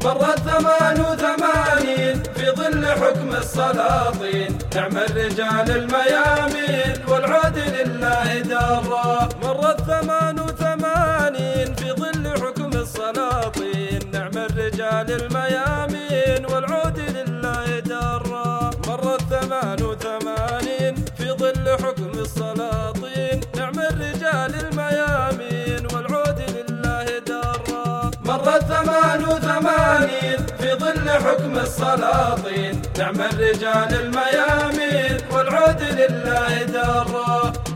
مرت 88 في ظل حكم السلاطين، نعم الرجال الميامين والعود لله دارا. مرت 88 في ظل حكم السلاطين، نعم الرجال الميامين والعود لله دارا. مرت 88 في ظل حكم السلاطين، نعم الرجال الميامين والعود لله دارا. مرت 88 في ظل حكم السلاطين، نعم الرجال الميامين والعود لله دارا.